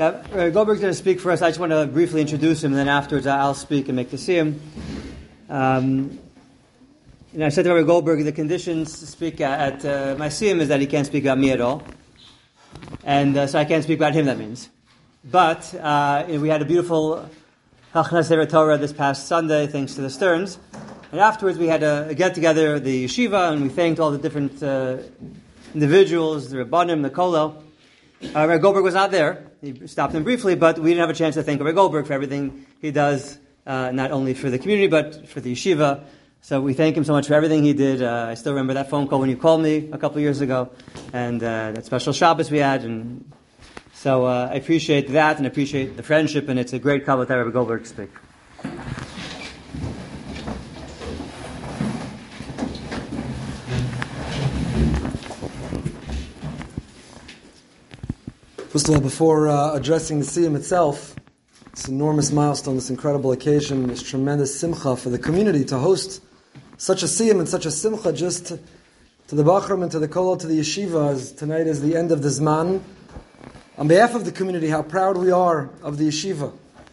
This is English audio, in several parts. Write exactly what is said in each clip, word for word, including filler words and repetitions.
Uh, Goldberg's going to speak for us. I just want to briefly introduce him, and then afterwards I'll speak and make the siyum. Um, and I said to Rabbi Goldberg, the conditions to speak at, at uh, my siyum is that he can't speak about me at all. And uh, so I can't speak about him, that means. But uh, we had a beautiful Hachnas Sefer Torah this past Sunday, thanks to the Stearns. And afterwards we had a, a get-together, the yeshiva, and we thanked all the different uh, individuals, the Rabbanim, the Kolo. Uh, Rabbi Goldberg was not there. He stopped in briefly, but we didn't have a chance to thank Rabbi Goldberg for everything he does, uh, not only for the community, but for the yeshiva. So we thank him so much for everything he did. Uh, I still remember that phone call when you called me a couple of years ago, and uh, that special Shabbos we had. And so uh, I appreciate that, and appreciate the friendship, and it's a great kabbalah that Rabbi Goldberg speak. First of all, before uh, addressing the siyum itself, this enormous milestone, this incredible occasion, this tremendous simcha for the community to host such a siyum and such a simcha just to, to the Bachram and to the Kolo, to the yeshiva, as tonight is the end of the Zman. On behalf of the community, how proud we are of the yeshiva.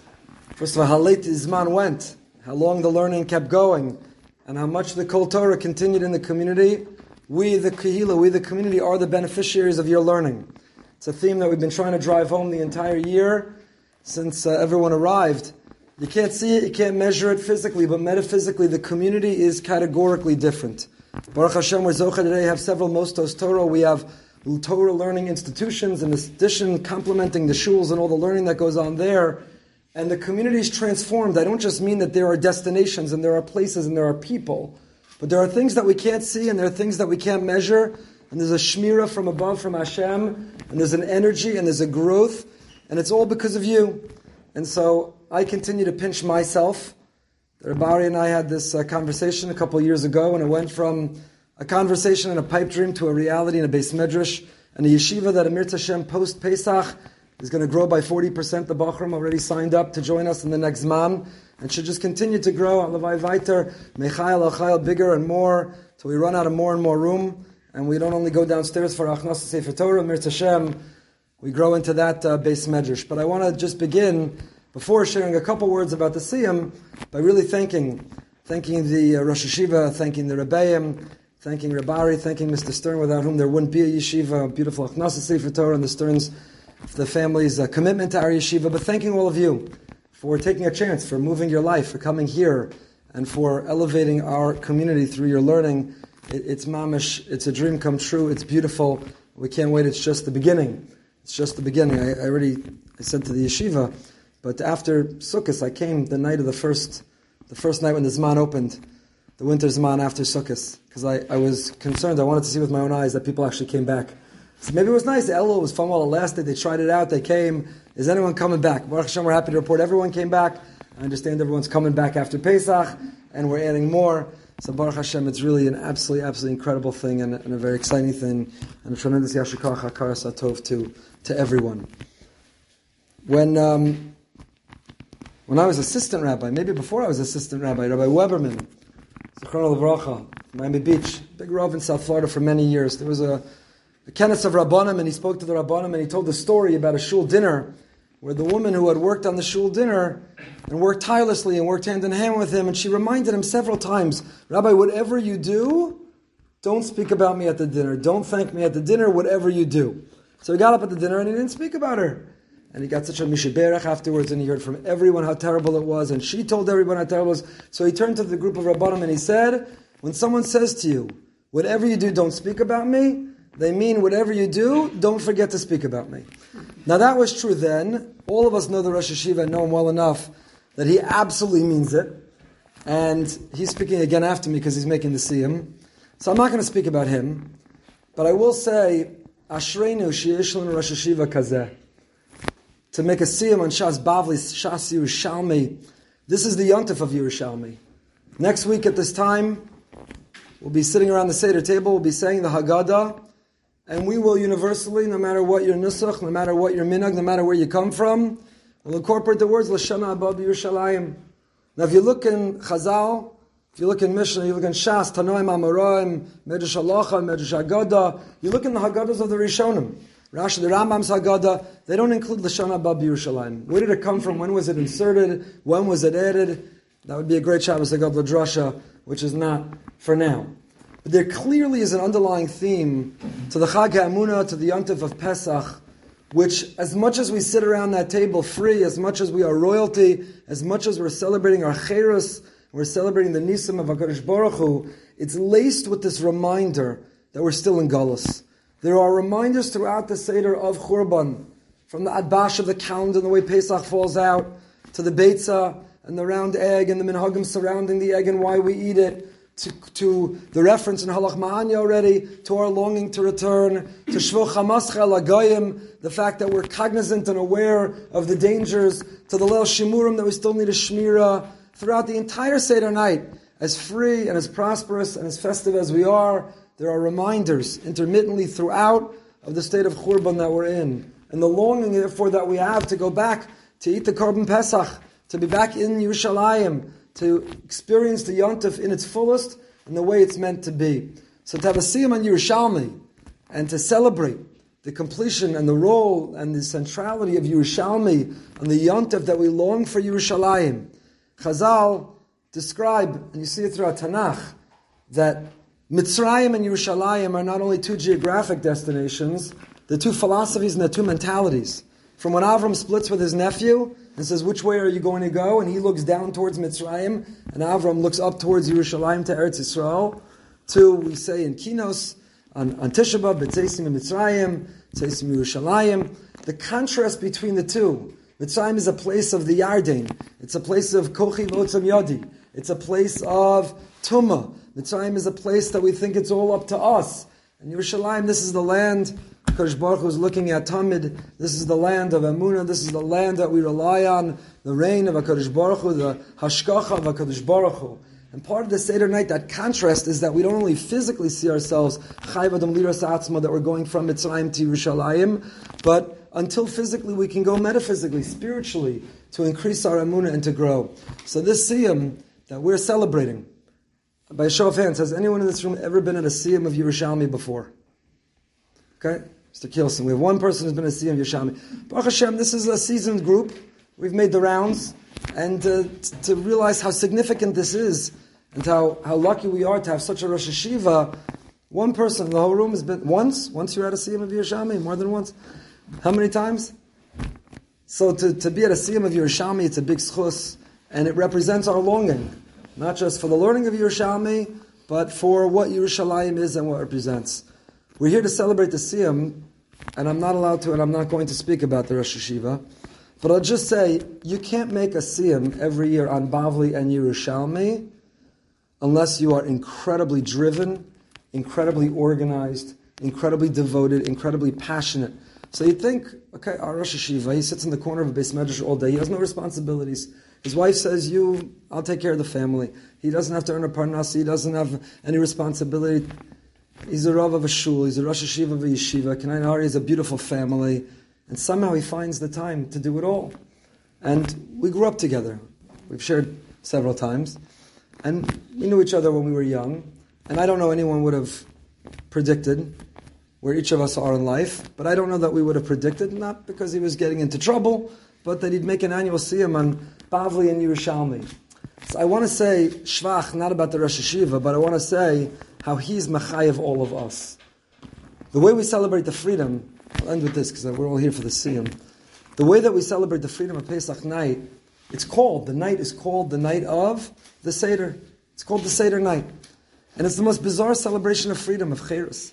First of all, how late the Zman went, how long the learning kept going, and how much the Kol Torah continued in the community. We, the Kehila, we, the community, are the beneficiaries of your learning. It's a theme that we've been trying to drive home the entire year since uh, everyone arrived. You can't see it, you can't measure it physically, but metaphysically the community is categorically different. Baruch Hashem, we're Zocha today, have several Mostos Torah. We have Torah learning institutions, in addition complementing the shuls and all the learning that goes on there. And the community is transformed. I don't just mean that there are destinations and there are places and there are people, but there are things that we can't see and there are things that we can't measure. And there's a shmira from above, from Hashem, and there's an energy, and there's a growth, and it's all because of you. And so I continue to pinch myself. Rabari and I had this uh, conversation a couple of years ago, and it went from a conversation and a pipe dream to a reality in a Beis Medrash, and a yeshiva that Amir Tashem post-Pesach is going to grow by forty percent. The Bachram already signed up to join us in the next Zman, and should just continue to grow, Alavai Vaiter, Mechayel, Achayel, bigger and more, till we run out of more and more room. And we don't only go downstairs for Achnas Sefer Torah, Mir Tashem, we grow into that uh, Beis Medrash. But I want to just begin, before sharing a couple words about the siyum, by really thanking, thanking the uh, Rosh Yeshiva, thanking the Rebbeim, thanking Rabari, thanking Mister Stern, without whom there wouldn't be a yeshiva, a beautiful Achnas Sefer Torah, and the Sterns, the family's uh, commitment to our yeshiva, but thanking all of you for taking a chance, for moving your life, for coming here, and for elevating our community through your learning. It's mamish, it's a dream come true, it's beautiful, we can't wait, it's just the beginning. It's just the beginning. I, I already, I said to the yeshiva, but after Sukkot, I came the night of the first, the first night when the Zman opened, the winter Zman after Sukkot, because I, I was concerned, I wanted to see with my own eyes that people actually came back. So maybe it was nice, Elul was fun while it lasted, they tried it out, they came, is anyone coming back? Baruch Hashem, we're happy to report everyone came back. I understand everyone's coming back after Pesach, and we're adding more. So Baruch Hashem, it's really an absolutely, absolutely incredible thing and, and a very exciting thing and a tremendous yashikach hakaras atov to to everyone. When um, when I was assistant rabbi, maybe before I was assistant rabbi, Rabbi Weberman, Zichrono Livracha, Miami Beach, big rav in South Florida for many years. There was a, a kenneth of Rabbanim, and he spoke to the Rabbanim, and he told the story about a shul dinner where the woman who had worked on the shul dinner and worked tirelessly and worked hand in hand with him, and she reminded him several times, Rabbi, whatever you do, don't speak about me at the dinner. Don't thank me at the dinner, whatever you do. So he got up at the dinner and he didn't speak about her. And he got such a mishiberach afterwards, and he heard from everyone how terrible it was, and she told everyone how terrible it was. So he turned to the group of Rabbanim and he said, when someone says to you, whatever you do, don't speak about me, they mean whatever you do, don't forget to speak about me. Now that was true then. All of us know the Rosh Yeshiva and know him well enough that he absolutely means it. And he's speaking again after me because he's making the siyum. So I'm not going to speak about him. But I will say, Ashreinu sheyesh lanu Rosh Yeshiva kazeh. To make a siyum on Shas Bavli, Shas Yerushalmi. This is the yontif of Yerushalmi. Next week at this time, we'll be sitting around the Seder table, we'll be saying the Haggadah, and we will universally, no matter what your nusach, no matter what your minhag, no matter where you come from, we'll incorporate the words L'shana Haba B'Yerushalayim. Now if you look in Chazal, if you look in Mishnah, you look in Shas, Tanoim, Amoraim, Medrash Halacha, Medrash Haggadah, you look in the Haggadahs of the Rishonim. Rashi, the Rambam's Haggadah, they don't include Lashon Haba B'Yerushalayim. Where did it come from? When was it inserted? When was it added? That would be a great Shabbos Haggadah Drasha, which is not for now. But there clearly is an underlying theme to the Chag HaEmunah, to the Yontif of Pesach, which, as much as we sit around that table free, as much as we are royalty, as much as we're celebrating our Cherus, we're celebrating the Nisim of HaKadosh Baruch Hu, it's laced with this reminder that we're still in Galus. There are reminders throughout the Seder of Churban, from the Adbash of the calendar and the way Pesach falls out, to the Beitzah and the round egg and the minhagim surrounding the egg and why we eat it, to, to the reference in Halach Ma'anya already, to our longing to return, to Shvo Chamascha Lagayim, the fact that we're cognizant and aware of the dangers, to the Leil Shimurim that we still need a Shmira, throughout the entire Seder night, as free and as prosperous and as festive as we are, there are reminders intermittently throughout of the state of Churban that we're in. And the longing, therefore, that we have to go back to eat the Korban Pesach, to be back in Yerushalayim, to experience the Yontif in its fullest and the way it's meant to be. So to have a Siyam on Yerushalmi and to celebrate the completion and the role and the centrality of Yerushalmi on the Yontif that we long for Yerushalayim. Chazal describe, and you see it throughout Tanakh, that Mitzrayim and Yerushalayim are not only two geographic destinations, they're two philosophies and they're two mentalities. From when Avram splits with his nephew and says, which way are you going to go? And he looks down towards Mitzrayim, and Avram looks up towards Yerushalayim to Eretz Yisrael. To, we say in Kinos, on, on Tisha B'Av, B'tzeisim Mitzrayim, B'tzeisim Yerushalayim. The contrast between the two. Mitzrayim is a place of the Yarden. It's a place of Kochi V'otzam Yodi. It's a place of Tumah. Mitzrayim is a place that we think it's all up to us. And Yerushalayim, this is the land HaKadosh Baruch Hu is looking at Tamid. This is the land of Emunah. This is the land that we rely on. The reign of HaKadosh Baruch Hu, the Hashkacha of HaKadosh Baruch Hu. And part of the Seder night, that contrast is that we don't only physically see ourselves Chayv Adam Liras Atzma, that we're going from Mitzrayim to Yerushalayim, but until physically we can go metaphysically, spiritually, to increase our Emunah and to grow. So this Siyam that we're celebrating, by a show of hands, has anyone in this room ever been at a Siyam of Yerushalmi before? Okay? Mister Kielson, we have one person who's been at a Siyam of Yerushalmi. Baruch Hashem, this is a seasoned group. We've made the rounds. And uh, t- to realize how significant this is, and how, how lucky we are to have such a Rosh Hashiva, one person in the whole room has been, once? Once you're at a Siyam of Yerushalmi? More than once? How many times? So to, to be at a Siyam of Yerushalmi, it's a big schus, and it represents our longing. Not just for the learning of Yerushalmi, but for what Yerushalayim is and what it represents. We're here to celebrate the Siyam, and I'm not allowed to, and I'm not going to speak about the Rosh Hashiva, but I'll just say, you can't make a Siyam every year on Bavli and Yerushalmi unless you are incredibly driven, incredibly organized, incredibly devoted, incredibly passionate. So you think, okay, our Rosh Hashiva, he sits in the corner of a Beis Medrash all day, he has no responsibilities. His wife says, you, I'll take care of the family. He doesn't have to earn a parnasa, he doesn't have any responsibility. He's a Rav of a shul, he's a Rosh Hashiva of a yeshiva, Kanai Nahari has a beautiful family, and somehow he finds the time to do it all. And we grew up together. We've shared several times. And we knew each other when we were young. And I don't know anyone would have predicted where each of us are in life. But I don't know that we would have predicted, not because he was getting into trouble, but that he'd make an annual siyam on Bavli and Yerushalmi. So I want to say shvach, not about the Rosh Hashiva, but I want to say how he's machayev all of us. The way we celebrate the freedom, I'll end with this because we're all here for the siyam. The way that we celebrate the freedom of Pesach night, it's called, the night is called the night of the Seder. It's called the Seder night. And it's the most bizarre celebration of freedom, of Cherus.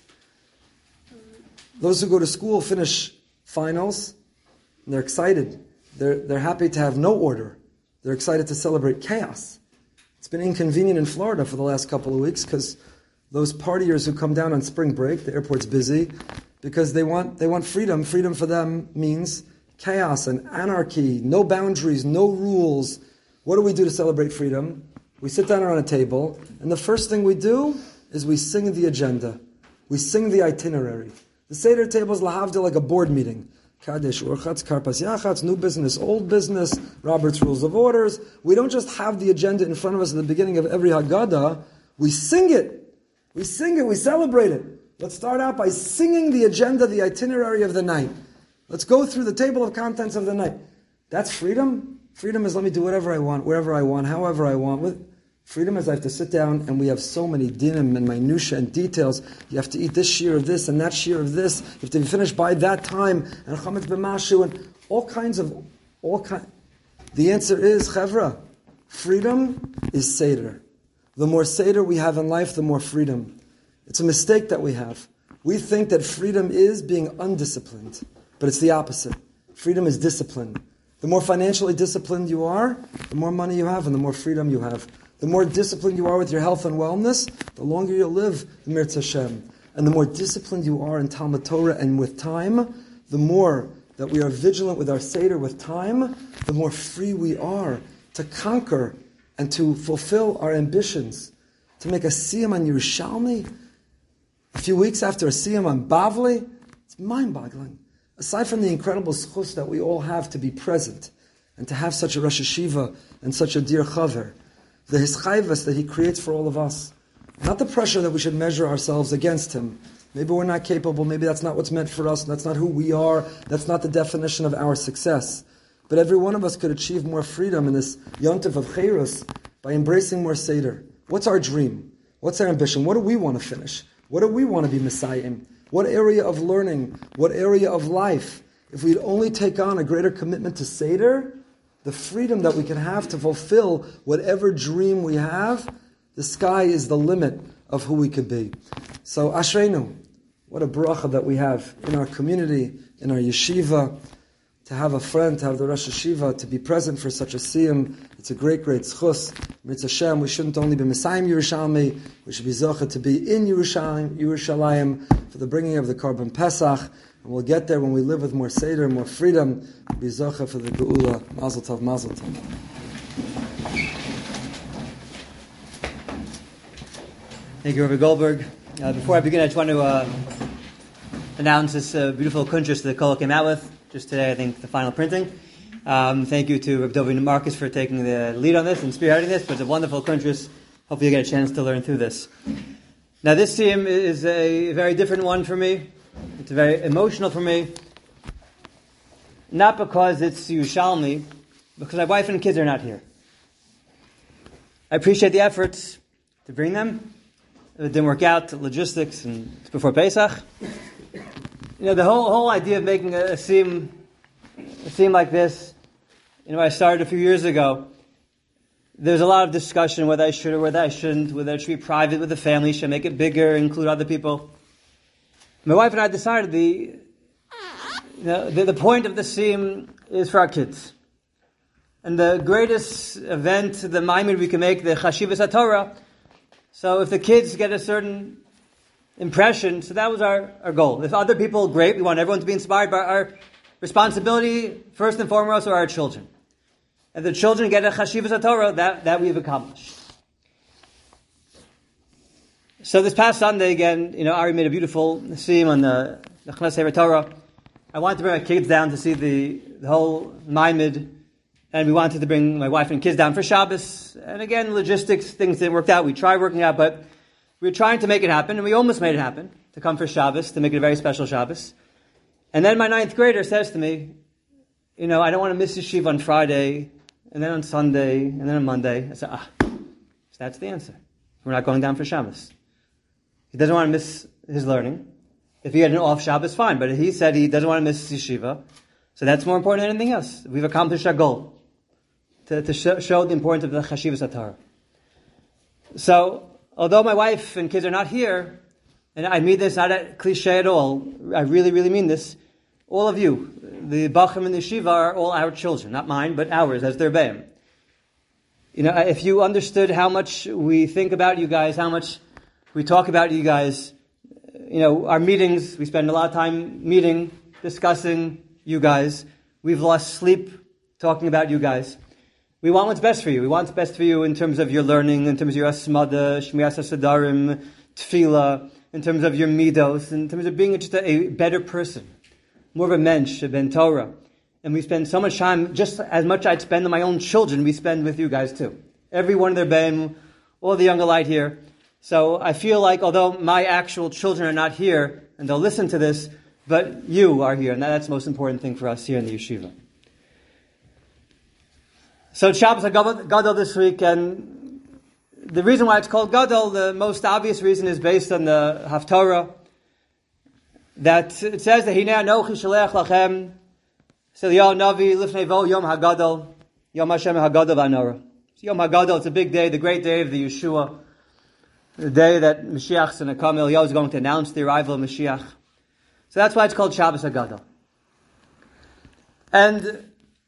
Those who go to school finish finals, and they're excited. They're, they're happy to have no order. They're excited to celebrate chaos. It's been inconvenient in Florida for the last couple of weeks because those partiers who come down on spring break, the airport's busy, because they want they want freedom. Freedom for them means chaos and anarchy, no boundaries, no rules. What do we do to celebrate freedom? We sit down around a table, and the first thing we do is we sing the agenda. We sing the itinerary. The Seder table is lahavdil, like a board meeting. Kadesh, Urchatz, Karpas Yachatz, new business, old business, Robert's Rules of Orders. We don't just have the agenda in front of us at the beginning of every Haggadah. We sing it. We sing it. We celebrate it. Let's start out by singing the agenda, the itinerary of the night. Let's go through the table of contents of the night. That's freedom. Freedom is let me do whatever I want, wherever I want, however I want. With freedom is I have to sit down and we have so many dinim and minutiae and details. You have to eat this shear of this and that shear of this. You have to be finished by that time. And chametz b'mashu and all kinds of, all kind. The answer is, chevra, freedom is seder. The more seder we have in life, the more freedom. It's a mistake that we have. We think that freedom is being undisciplined, but it's the opposite. Freedom is discipline. The more financially disciplined you are, the more money you have and the more freedom you have. The more disciplined you are with your health and wellness, the longer you'll live, the Mirz Hashem. And the more disciplined you are in Talmud Torah and with time, the more that we are vigilant with our Seder with time, the more free we are to conquer and to fulfill our ambitions. To make a siyum on Yerushalmi, a few weeks after a siyum on Bavli, it's mind-boggling. Aside from the incredible schus that we all have to be present and to have such a Rosh Hashiva and such a dear chaver, the hischayvus that he creates for all of us, not the pressure that we should measure ourselves against him. Maybe we're not capable, maybe that's not what's meant for us, that's not who we are, that's not the definition of our success. But every one of us could achieve more freedom in this yontif of chayrus by embracing more seder. What's our dream? What's our ambition? What do we want to finish? What do we want to be Messiahim? What area of learning? What area of life? If we'd only take on a greater commitment to Seder, the freedom that we can have to fulfill whatever dream we have, the sky is the limit of who we could be. So Ashreinu, what a bracha that we have in our community, in our yeshiva, to have a friend, to have the Rosh Hashiva, to be present for such a siyum. It's a great, great schus. Mirz Hashem, we shouldn't only be Messiah Yerushalmi, we should be zocheh to be in Yerushalayim, Yerushalayim for the bringing of the Korban Pesach. And we'll get there when we live with more Seder, more freedom. We'll be zocheh for the Geula. Mazel tov, mazel tov. Thank you, Rabbi Goldberg. Uh, before I begin, I just want to uh, announce this uh, beautiful kuntres that the Kol came out with. Just today, I think, the final printing. Um, thank you to Rabbi Dovi Marcus for taking the lead on this and spearheading this. But it's a wonderful kuntres. Hopefully you get a chance to learn through this. Now, this siyum is a very different one for me. It's very emotional for me. Not because it's Yerushalmi, because my wife and kids are not here. I appreciate the efforts to bring them. It didn't work out, logistics, and it's before Pesach. You know, the whole whole idea of making a, a siyum, a siyum like this, you know, I started a few years ago. There's a lot of discussion whether I should or whether I shouldn't, whether it should be private with the family, should I make it bigger, include other people. My wife and I decided the, you know, the, the point of the siyum is for our kids. And the greatest event, the ma'amid we can make, the Chashivas HaTorah. So if the kids get a certain impression, so that was our, our goal. If other people, great, we want everyone to be inspired, but our responsibility, first and foremost, are our children. And the children get a Chashivas HaTorah, that, that we've accomplished. So this past Sunday, again, you know, Ari made a beautiful siyum on the Chnas Sefer Torah. I wanted to bring my kids down to see the, the whole ma'amid, and we wanted to bring my wife and kids down for Shabbos. And again, logistics, things didn't work out. We tried working out, but we were trying to make it happen, and we almost made it happen, to come for Shabbos, to make it a very special Shabbos. And then my ninth grader says to me, you know, I don't want to miss yeshiva on Friday, and then on Sunday, and then on Monday. I said, ah, so that's the answer. We're not going down for Shabbos. He doesn't want to miss his learning. If he had an off Shabbos, fine, but he said he doesn't want to miss yeshiva, so that's more important than anything else. We've accomplished our goal, to, to show, show the importance of the Chashivas HaTorah. So, although my wife and kids are not here, and I mean this not a cliche at all, I really, really mean this, all of you, the Bachim and the Yeshiva are all our children, not mine, but ours, as their Be'im. You know, if you understood how much we think about you guys, how much we talk about you guys, you know, our meetings, we spend a lot of time meeting, discussing you guys. We've lost sleep talking about you guys. We want what's best for you. We want what's best for you in terms of your learning, in terms of your asmada, shmiyas hasadarim, tefillah, in terms of your midos, in terms of being just a, a better person, more of a mensch, a ben Torah. And we spend so much time, just as much I'd spend on my own children, we spend with you guys too. Every one of their beim, all the young alike here. So I feel like, although my actual children are not here, and they'll listen to this, but you are here, and that's the most important thing for us here in the yeshiva. So Shabbos HaGadol this week, and the reason why it's called Gadol, the most obvious reason is based on the Haftarah, that it says that Hinei Anochi Shalech Lachem Eliyahu Navi Lifnei Vo Yom HaGadol Yom Hashem HaGadol V'Anora. Yom HaGadol, it's a big day, the great day of the Yeshua, the day that Mashiach's going to come. Eliyahu is going to announce the arrival of Mashiach. So that's why it's called Shabbos HaGadol. And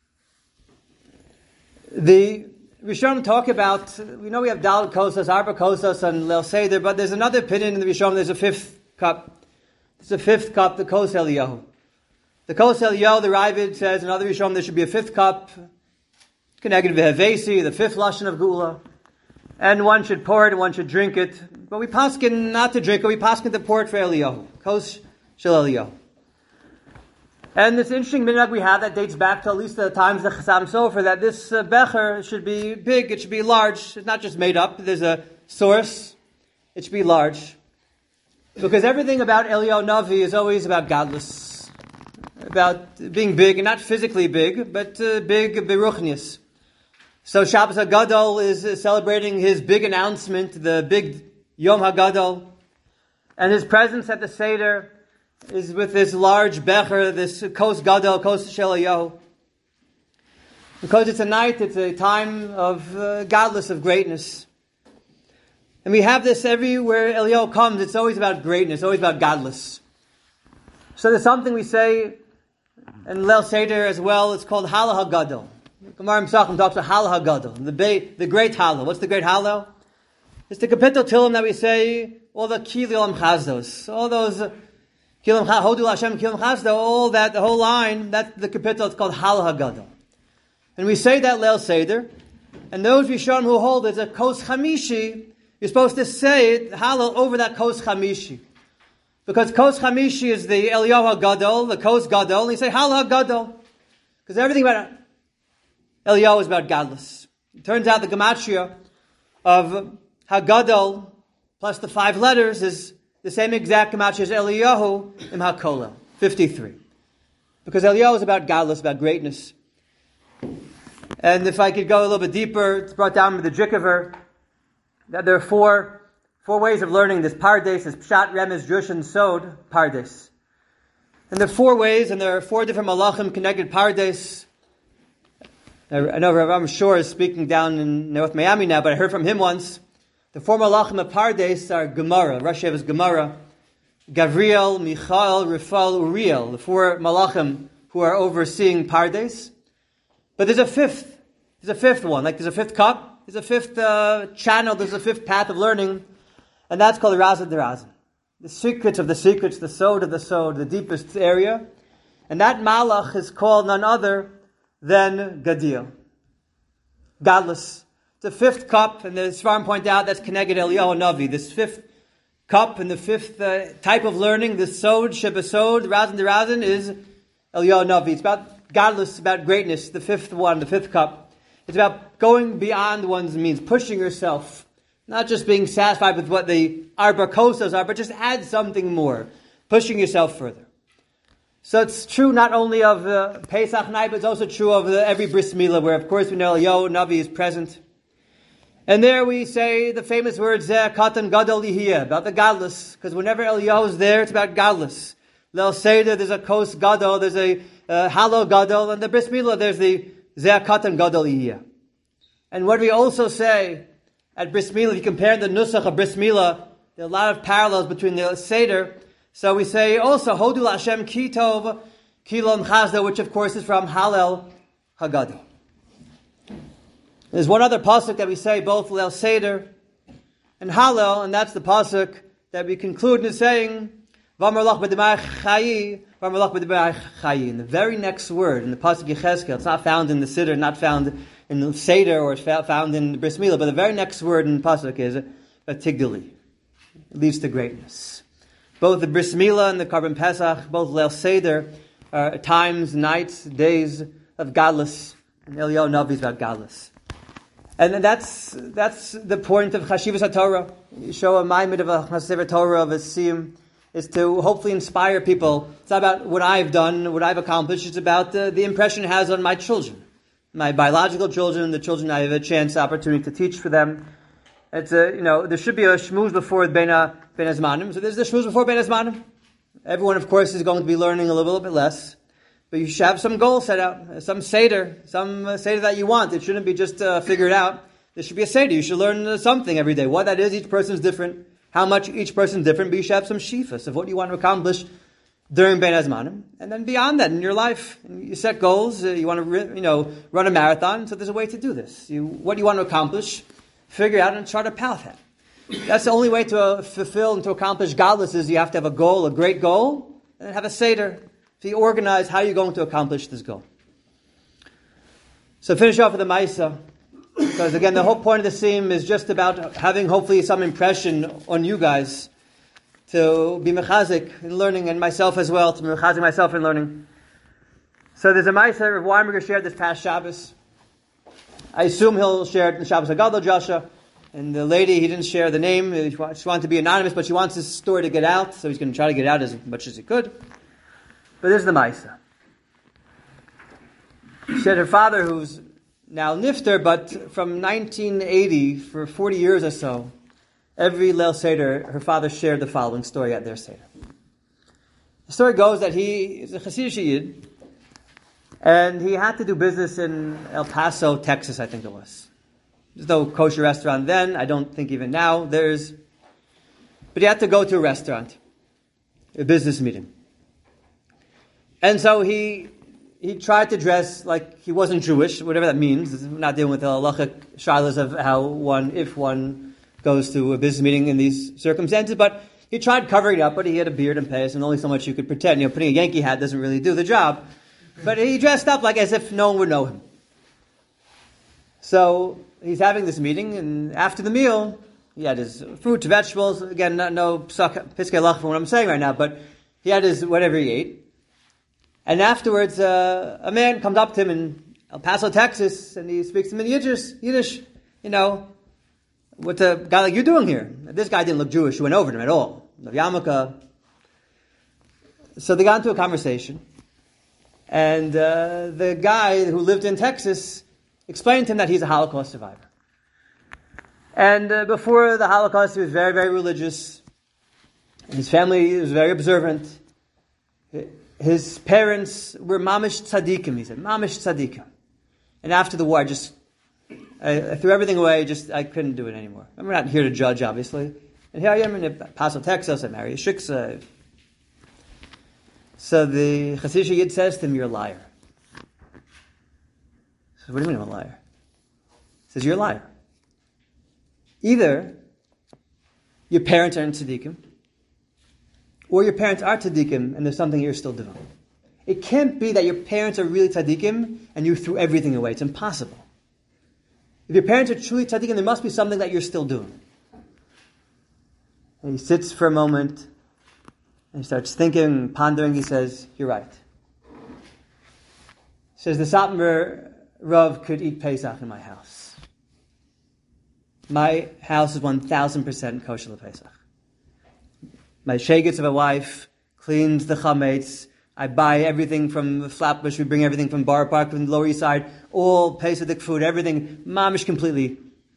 the Rishonim talk about, we know we have Daled Kosas, Arba Kosas, and Leil Seder, but there's another opinion in the Rishonim, there's a fifth cup. There's a fifth cup, the Kos Eliyahu. The Kos Eliyahu, the Ravid says, in other Rishonim, there should be a fifth cup, Keneged V'Hevesi, the fifth Lashon of Gula. And one should pour it and one should drink it. But we paskin not to drink it, we paskin to pour it for Eliyahu. Kos Shel Eliyahu. And this interesting minhag we have that dates back to at least the times of Chassam Sofer, that this uh, becher should be big, it should be large. It's not just made up. There's a source. It should be large. Because everything about Eliyahu Navi is always about godless. About being big, and not physically big, but uh, big beruchnius. So Shabbos HaGadol is uh, celebrating his big announcement, the big Yom HaGadol. And his presence at the Seder is with this large becher, this Kos Gadol, Kos Shel Eliyahu. Because it's a night, it's a time of uh, godless, of greatness. And we have this everywhere Eliyahu comes, it's always about greatness, always about godless. So there's something we say in Leil Seder as well, it's called Hallel HaGadol. Gemara Pesachim talks about Hallel HaGadol, the, ba- the great Hallel. What's the great Hallel? It's the Kapitel Tilim that we say, all the Ki L'Olam Chazdos, all those uh, Kilam Hodu Hashem Kilam Chazdo, all that, the whole line, that's the Kapitel, it's called Hallel HaGadol. And we say that Leil Seder, and those Rishonim who hold it's a Kos Chamishi, you're supposed to say it, Hallel, over that Kos Chamishi. Because Kos Chamishi is the Eliyahu HaGadol, the Kos Gadol, and you say Hallel HaGadol. Because everything about Eliyahu is about godless. It turns out the Gematria of HaGadol plus the five letters is the same exact Gematria as Eliyahu in HaKolel, fifty-three. Because Eliyahu is about godless, about greatness. And if I could go a little bit deeper, it's brought down with the Jikaver, that there are four, four ways of learning this Pardes, this Pshat, Remez, Drush, and Sod, Pardes. And there are four ways, and there are four different Malachim connected Pardes. I know Rav Shor is speaking down in North Miami now, but I heard from him once. The four Malachim of Pardes are Gemara, Rosh Hashanah's Gemara, Gavriel, Michael, Rifal, Uriel, the four Malachim who are overseeing Pardes. But there's a fifth, there's a fifth one, like there's a fifth cup, there's a fifth uh, channel, there's a fifth path of learning, and that's called the Razad Derazin. The secrets of the secrets, the Sod of the Sod, the deepest area. And that Malach is called none other than Gadil. Godless. The fifth cup, and the Sfarim point out, that's connected Eliyahu Navi. This fifth cup and the fifth uh, type of learning, the Sod, Shebasod, Razan Derazin, is Eliyahu Navi. It's about godless, about greatness, the fifth one, the fifth cup. It's about going beyond one's means, pushing yourself. Not just being satisfied with what the Arba Kosas are, but just add something more. Pushing yourself further. So it's true not only of uh, Pesach night, but it's also true of the, every Bris Milah, where of course we know Eliyahu Navi is present. And there we say the famous words, Zeh Katan Gadol Yihiyeh, about the godless. Because whenever Eliyahu is there, it's about godless. Leil Seder, there's a Kos Gadol, there's a uh, Hallel Gadol, and the Bris Milah, there's the Zeh Katan Gadol Yihiyeh. And what we also say at Bris Milah, if you compare the Nusach of Bris Milah, there are a lot of parallels between the Seder. So we say also, Hodu Hashem Ki Tov, Ki L'Olam Chazdo, which of course is from Hallel HaGadol. There's one other pasuk that we say both Leil Seder and Hallel, and that's the pasuk that we conclude in saying, V'amar lach b'demai chayi, v'amar lach b'demai chayi. In the very next word, in the pasuk Yechezkel, it's not found in the Siddur, not found in the Seder, or it's found in the Bris Milah, but the very next word in the pasuk is Vatigdali. It leads to greatness. Both the Bris Milah and the Karban Pesach, both Leil Seder, are times, nights, days of godless, and Eliyahu Navi is about godless. And that's that's the point of Chashivas HaTorah. You show a ma'amid of a Chashivas Torah of a siyum is to hopefully inspire people. It's not about what I've done, what I've accomplished. It's about the, the impression it has on my children, my biological children, the children I have a chance, opportunity to teach for them. It's a, you know, there should be a shmuz before Beina Ben Azmanim. So there's the shmuz before Ben Azmanim. Everyone, of course, is going to be learning a little bit less. But you should have some goal set out, some seder, some uh, seder that you want. It shouldn't be just uh, figured out. There should be a seder. You should learn uh, something every day. What that is, each person is different. How much each person is different. But you should have some shifas of what you want to accomplish during Ben Azmanim. And then beyond that, in your life, you set goals. Uh, you want to, you know, run a marathon. So there's a way to do this. You, what you want to accomplish, figure out and chart a path at. That's the only way to uh, fulfill and to accomplish godless is you have to have a goal, a great goal, and then have a seder. So you organize how you're going to accomplish this goal. So finish off with the Maisa, because again, the whole point of the theme is just about having hopefully some impression on you guys to be mechazik in learning, and myself as well, to be mechazik myself in learning. So there's a Maisa Rav Weinberger shared this past Shabbos. I assume he'll share it in Shabbos HaGadol Joshua. And the lady, he didn't share the name. She wanted to be anonymous, but she wants this story to get out, so he's going to try to get it out as much as he could. But this is the Maisa. She had her father, who's now nifter, but from nineteen eighty, for forty years or so, every Leil Seder, her father shared the following story at their Seder. The story goes that he is a Hasidic Yid, and he had to do business in El Paso, Texas, I think it was. There's no kosher restaurant then. I don't think even now there's. But he had to go to a restaurant, a business meeting. And so he he tried to dress like he wasn't Jewish, whatever that means. We're not dealing with the halachic shilas of how one, if one goes to a business meeting in these circumstances. But he tried covering it up, but he had a beard and payas, and only so much you could pretend. You know, putting a Yankee hat doesn't really do the job. But he dressed up like as if no one would know him. So he's having this meeting, and after the meal, he had his fruit, vegetables. Again, not, no piskei halacha for what I'm saying right now, but he had his whatever he ate. And afterwards, uh, a man comes up to him in El Paso, Texas, and he speaks to him in Yiddish. Yiddish, you know, what's a guy like you doing here? This guy didn't look Jewish. He went over to him at all. The yarmulke. So they got into a conversation, and uh, the guy who lived in Texas explained to him that he's a Holocaust survivor. And uh, before the Holocaust, he was very, very religious. His family was very observant. His parents were mamish tzaddikim, he said. Mamish tzaddikim. And after the war, I just, I, I threw everything away, just, I couldn't do it anymore. I'm not here to judge, obviously. And here I am in Paso, Texas, I marry a shiksa. So the Hasidic Yid says to him, you're a liar. He says, what do you mean I'm a liar? He says, you're a liar. Either your parents aren't tzaddikim, or your parents are tzaddikim and there's something you're still doing. It can't be that your parents are really tzaddikim and you threw everything away. It's impossible. If your parents are truly tzaddikim, there must be something that you're still doing. And he sits for a moment and he starts thinking, pondering. He says, you're right. He says, the Satmar Rav could eat Pesach in my house. My house is one thousand percent kosher Pesach. My shegitz of a wife cleans the chametz. I buy everything from Flatbush. We bring everything from Bar Park, from the Lower East Side. All Pesach food, everything, mamish completely.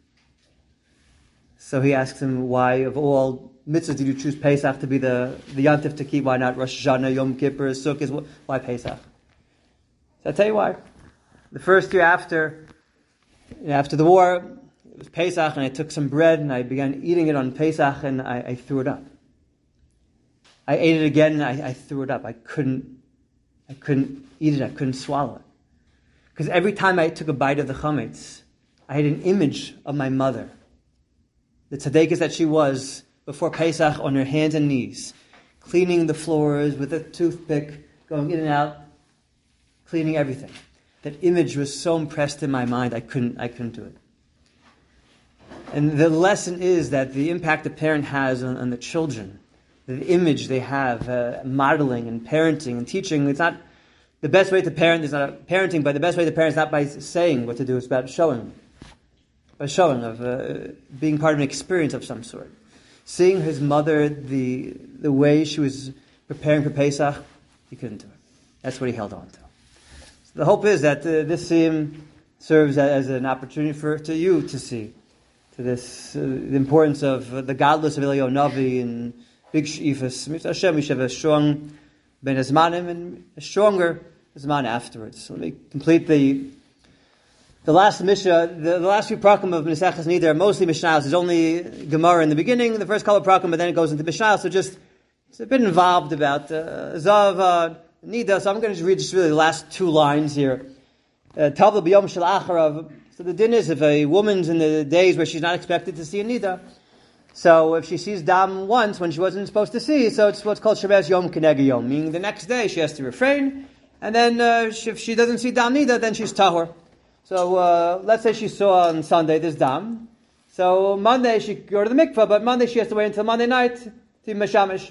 So he asks him, why, of all mitzvahs, did you choose Pesach to be the, the Yantif to keep? Why not Rosh Hashanah, Yom Kippur, Sukkot? Why Pesach? So I'll tell you why. The first year after, after the war, it was Pesach, and I took some bread, and I began eating it on Pesach, and I, I threw it up. I ate it again, and I, I threw it up. I couldn't, I couldn't eat it. I couldn't swallow it. Because every time I took a bite of the chametz, I had an image of my mother, the tzaddikas that she was before Pesach, on her hands and knees, cleaning the floors with a toothpick, going in and out, cleaning everything. That image was so impressed in my mind, I couldn't, I couldn't do it. And the lesson is that the impact a parent has on, on the children, the image they have, uh, modeling and parenting and teaching. It's not the best way to parent is not parenting, but the best way to parent is not by saying what to do, it's about showing. But a showing of uh, being part of an experience of some sort. Seeing his mother, the the way she was preparing for Pesach, he couldn't do it. That's what he held on to. So the hope is that uh, this siyum serves as an opportunity for to you to see to this uh, the importance of uh, the godless of Eliyahu Navi and big sheifas. Hashem, we should have a strong ben azmanim and a stronger zman afterwards. So let me complete the the last Mishnah. The, the last few prakim of Maseches Nida are mostly Mishnayos. There's only Gemara in the beginning, the first couple of prakim, but then it goes into Mishnayos. So just it's a bit involved about uh, Zav uh, Nida. So I'm going to just read just really the last two lines here. Tavla b'yom shel acharav. So the din is if a woman's in the days where she's not expected to see a Nida. So if she sees dam once when she wasn't supposed to see, so it's what's called Shemes Yom Keneged Yom, meaning the next day she has to refrain, and then uh, if she doesn't see dam nida, then she's tahor. So uh, let's say she saw on Sunday this dam, so Monday she could go to the mikvah, but Monday she has to wait until Monday night to be mashamish.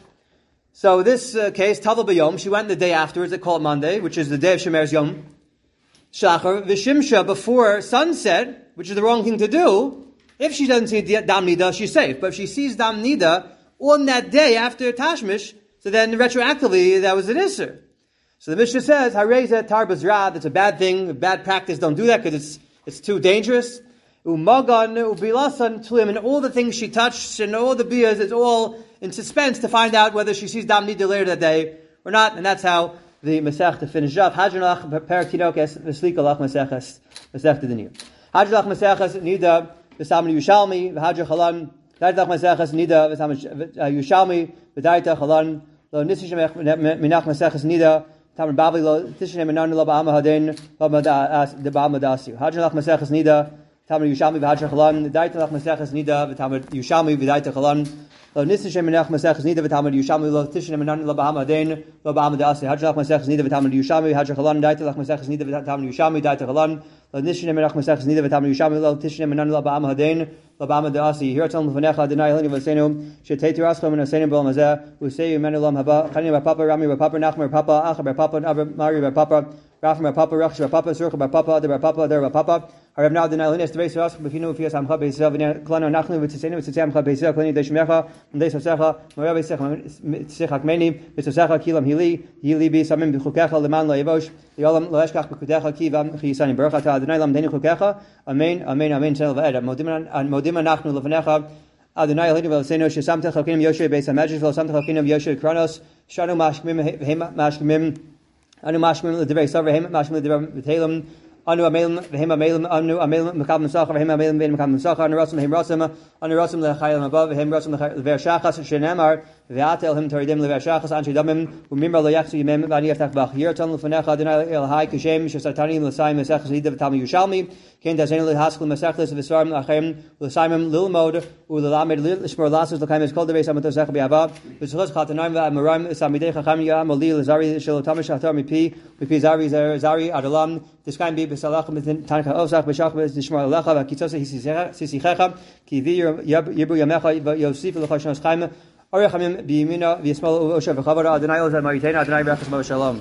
So this uh, case, Tavla b'yom, she went the day afterwards, they call it Monday, which is the day of Shemes Yom Shachar, V'shimsha, before sunset, which is the wrong thing to do. If she doesn't see Dam Nida, she's safe. But if she sees Dam Nida on that day after Tashmish, so then retroactively that was an Isser. So the Mishnah says, Hareza Tarbaz Ra, that's a bad thing, a bad practice, don't do that because it's it's too dangerous. Umagan, Ubilasan Tulim, and all the things she touched and all the bias, it's all in suspense to find out whether she sees Dam Nida later that day or not, and that's how the Masechta finished up. Hadranach, Perak Tinokes, Veslikalach Maseches, Masechta Dinir. Hadranach Maseches Nida, V'samar Yushalmi, V'hadra Chalan, V'daitach Maseches Nida, V'samar Yushalmi, V'daitach Chalan, Lo Nisishemech Minach Maseches Nida, Tamar Bavli, Lo Tishem Menan Lo Ba'ama Haden, Lo Ba'ama Dasiu. Hadra Lach Maseches Nida, Tamar Yushalmi, V'hadra Chalan, V'daitach Maseches Nida, V'tamar Yushalmi, V'daitach Chalan, Lo Nisishem Menach Maseches Nida, V'tamar Yushalmi, Lo Tishem Menan Lo Ba'ama Haden, Lo Ba'ama Dasiu. Hadra Lach Maseches Nida, V'tamar Yushalmi, V'hadra Chalan, V'daitach Maseches Nida, V'tamar Yushalmi, V'daitach Chalan, Lo Nisishem Menach Maseches Nida, V'tamar Yushalmi, Lo Tishem Menan Lo Ba'ama Haden, Lo Ba'ama Dasiu. Here Tzal Lefanecha Adonai Eleni V'Seinu, Shetei Tiraschem and Aseinu B'Olam Hazeh, U'Sei Yimenu Lam Haba, Chani B'Papa, Rami B'Papa, Nachman B'Papa, Acha B'Papa, Abba Mari B'Papa, Rafim B'Papa, Rachsh B'Papa, Surcha B'Papa, Adar B'Papa, Adar B'Papa, Harav Now Adonai Eleni Estevei Sirach B'Finu V'Fias Amcha B'Yisrael V'Ner Klano Nachnu V'Tziseinu V'Tzitzei Amcha B'Yisrael Klani Deishmecha M'Dei Sosecha M'Rav Yitzchak Meni V'Sosecha Kilam Hili Hili Bi Samim B'Chukecha L'man Lo Yevosh L'Olam Lo Eshkach B'Kudecha Ki Vam Chiyisani Baruch Atah Adonai Lam Deni Chukecha Amen Amen Amen Sel V'Ed Modim Anachnu L'V'necha Adonai Eleni V'Seinu Shesamtech Chakinim Yoshei Beis HaMedrash V'Samtech Chakinim Yoshei Kronos Shanu Mashkimim V'Hem Mashkimim Anu Mashkimim L'Divrei Sov V'Hem Mashkimim L'Divrei V'Telim Anu Amelim V'Hem Amelim Anu Amelim Mekabim Sachar V'Hem Amelim V'Hem Mekabim Sachar Anu Rasim V'Hem Rasim Anu Rasim L'Chayim Above V'Hem Rasim L'Ver Shachas Shenemar V'Atel Him Toridim L'Ver Shachas Anshei Damim U'Mimra L'Yachsu Yimem V'Ani Yaftach Bach Yirtan L'Fanecha Adonai El Hai Kishem Shesatani L'Sayim Mesechus Lida V'Tami Yushalmi Ken Tazenu L'Haskul Mesechus V'Svarim L'Achem L'Saimim L'Ilmod U'Lamed L'Shmor Lasus L'Chaim Eskol Devei Samatos Zech B'Yava V'Tzchos Chatanaim V'Amarim Samidei Chacham Yam Oli L'Zari Shel Tamish Hatar Mipi Mipi Zari Zari Adolam Diskaim Bi B'Salach Tancha Osach B'Shach B'Shmor L'Lecha V'Kitzos Sisichecha Ki Vi Yibru Yamecha Yosif L'Chashnos Chaim Orachamim B'Yimina V'Yismal Osher V'Chavara Adonai Ozad Maritena Adonai B'Rachas Mo Shalom.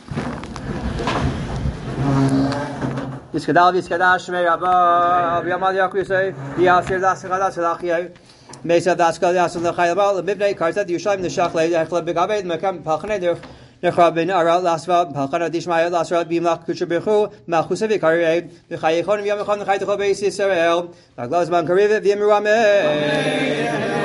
Yiskadal Yiskadash Shmei Rabba V'Yamad Yaku Yisei V'Yasir Das Chadas V'Lachiyai Mesa Das Chadas V'Lachayabal L'Mibnei Karzat Yushalayim L'Shachlei Echla B'Gaved Mekam Palchanei Derech Nechra Ben Ara Lasva Palchana Dishmaya Lasra Bimlach Kucher Bechu Malchusevi Karei V'Chayechon V'Yamechon V'Chaytecho Beis Yisrael V'Glazman Kariv V'Yemirameh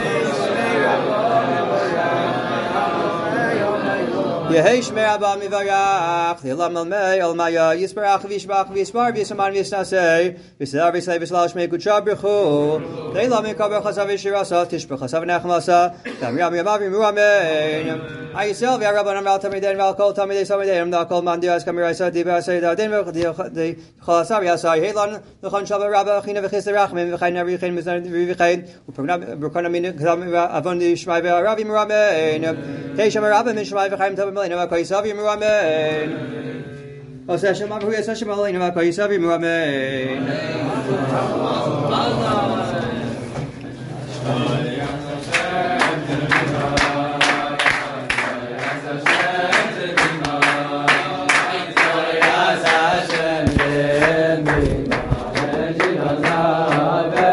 Yehesh Merabah Mivarach, the Lam Almei, Almaya, Yisbarach, Vishbach, Vishbar, Visaman, Visnase, Visar, Visay, Vislash, Mekucha, Brechu, they Lam Mekaber Chasav Shirasa, Tishbach, Chasav Nachmasa, Tamriam Yamavi Muramein. I yourself, Yarabban Mal Tamiden, Valkol, Tamide, Samidem, Nakol Mandias, Kamirasa, Diva, Sayda, Denver, the Chasav Yasai, Helan, the Khan Shabba Rabba, China Vechis Rachmin, Vechai Navichin, Mizan Rivichain, Brukonamin, Avondi, Shmaiva, Ravi Muramein, Tesham Rabba, Mishmai, Vechai Tabim. Amen. Kaisavi Muhammad. Osasha Mabu Yasasha Malina Kaisavi Muhammad. Allah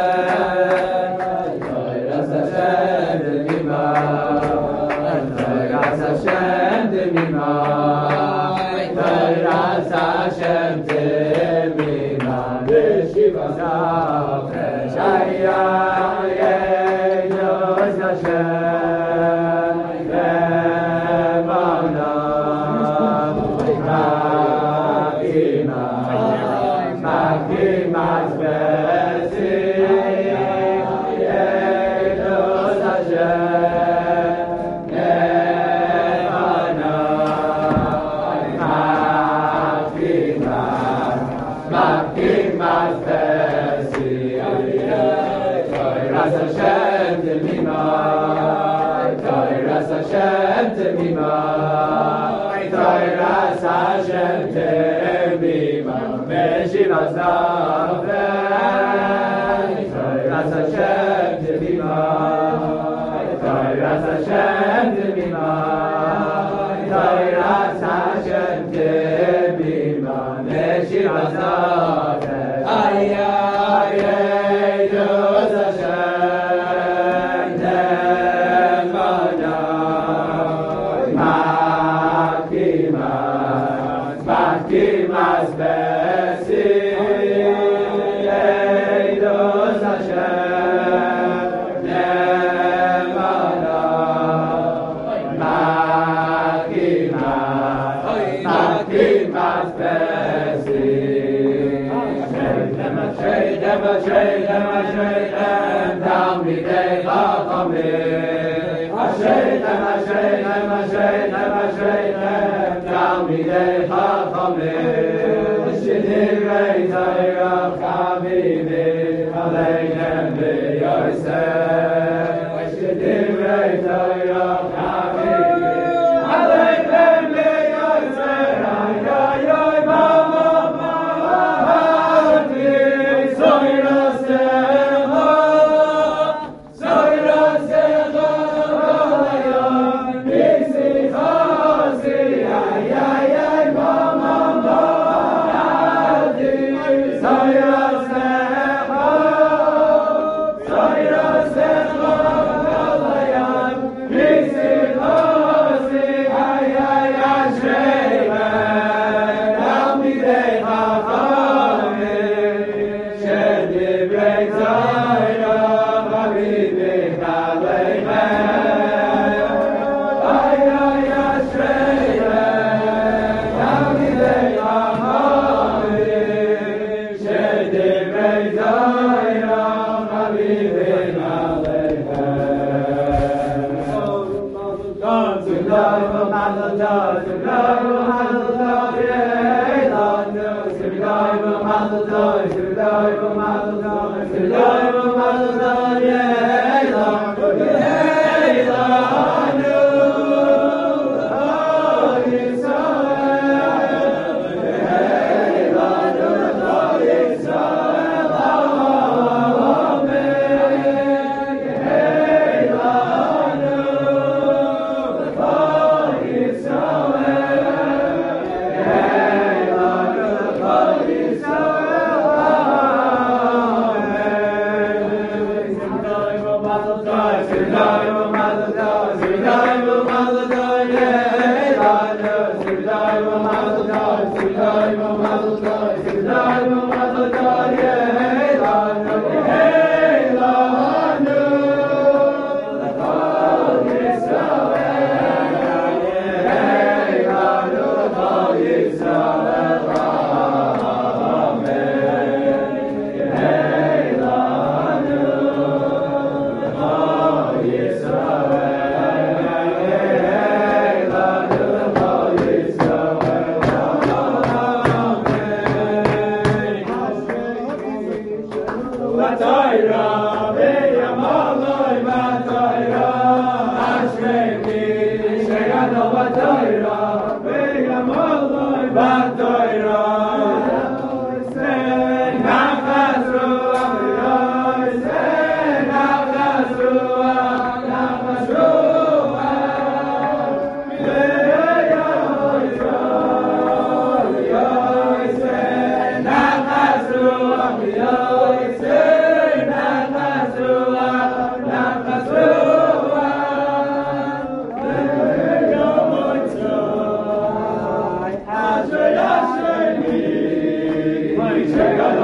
Say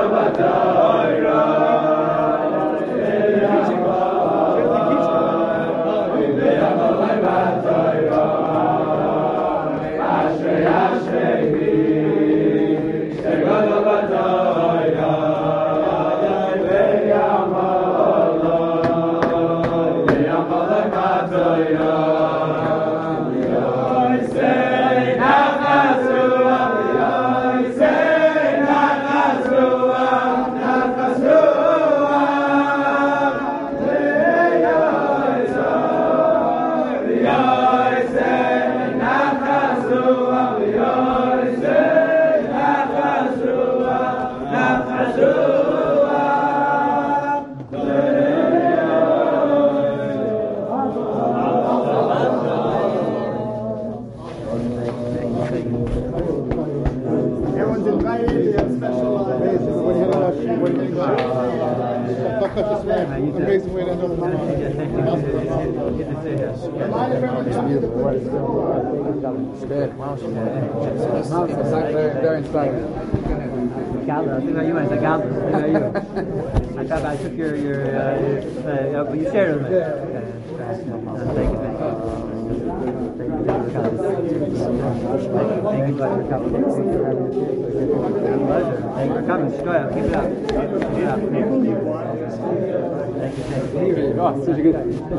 Amazing way to handle the very inspiring. Gala, I think about you when I said Gala. I think about you. I thought I took your, your, uh, your uh, but you shared it with me. Okay. Thank you, thank you. Thank you, buddy, for coming. Pleasure. Thank you for coming. Go ahead, keep it up. Keep it up. Thank you, thank you. Oh, such a good.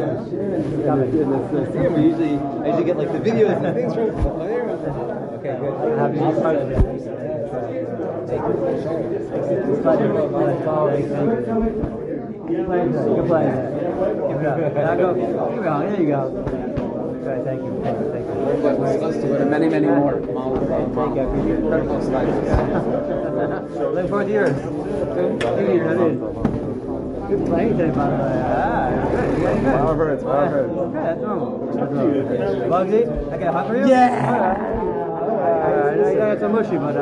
We usually, I usually get like the videos and things from there. Okay, good. Happy to be part of it. Thank you. It's a pleasure. It's always thank you. Good pleasure. Good pleasure. Keep it up. Now go. Keep it on. There you go. Right, thank you. Thank you. Thank you. And many, many more. Thank you. I appreciate it. Incredible slides. Looking forward to yours. Good to hear that is. Good playing today, by the way. Ah, good. You got good. Well heard, well heard. Okay, that's normal. Bugsy, I got a hot for you? Yeah! Alright, I know you got some mushy, but uh...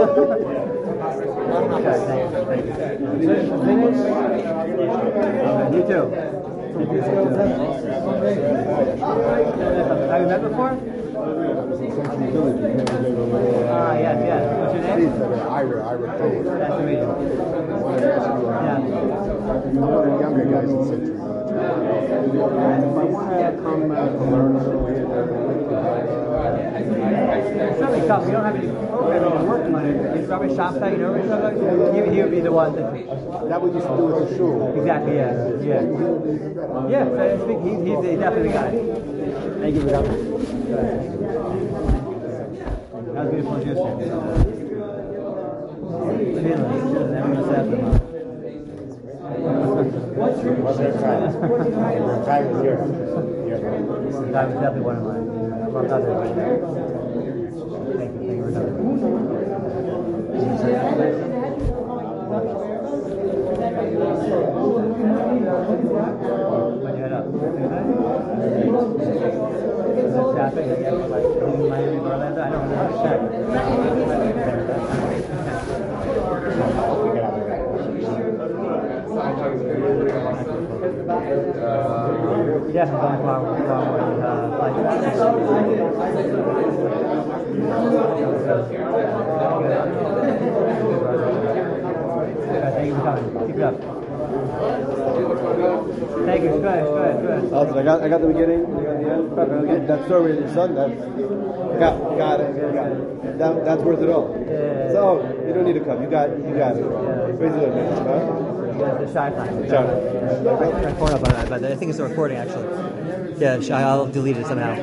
okay, thank you, thank you. Finish? Okay, you too. You too, you too. Have you met before? Ah, yes, yes. What's your name? Ira, Ira Cole. Nice to meet you. Yeah. One of the younger guys in Century Village. If I want to come uh, to learn a little bit, It's certainly tough. We don't have any programming to work on it. It's Rabbi Shafta, you know Rabbi Shafta? He, he would be the one to teach. that we used to do with the shul. Exactly, yeah. Yeah. Yeah, so I speak, he, he's the, definitely the guy. Thank you for coming. That was beautiful juice. What's your time? Your time is here. That was definitely one of mine. Well done, everybody. Thank you, thank you for coming. When you head up? Traffic, I guess, like leaving Miami to Orlando? I don't know. Check. Yeah, I'm going far, far more than uh, flight. Thank you for coming. Keep it up. Thank you. Go ahead, go ahead, go ahead. Also, I got, I got the beginning, I got the end. Okay. That story with your son, that's, got, got it, got it. That, that's worth it all. Yeah. So, you don't need to come, you got, you got it. Praise the Lord, man. Huh? The shy time. Shy. I poured up on that, but I think it's a recording actually. Yeah, I'll delete it somehow.